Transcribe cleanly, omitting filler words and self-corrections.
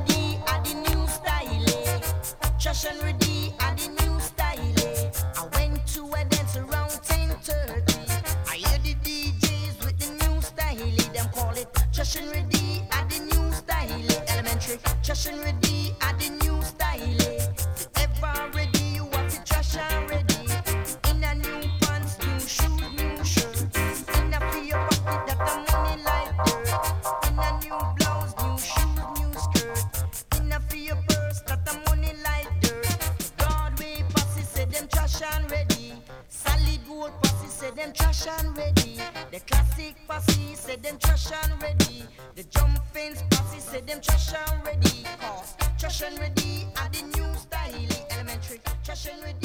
ready at the new style. Trash and ready at the new style. I went to a dance around 10:30. I hear the DJs with the new style. Them call it trash and ready at the new style. Elementary trash and ready at the new style. Ever ready, you have to trash and ready. In a new pants, new shoes, new shirt. In a for your pocket that the money like dirt. In a new blouse, new shoes, new skirt. In a for your purse that the money like dirt. Broadway posse said them trash and ready. Solid gold posse said them trash and ready. The classic posse said them trash and ready. The jump fence posse said them trash and ready. Cause trash and ready are the new style. Elementary trash and ready.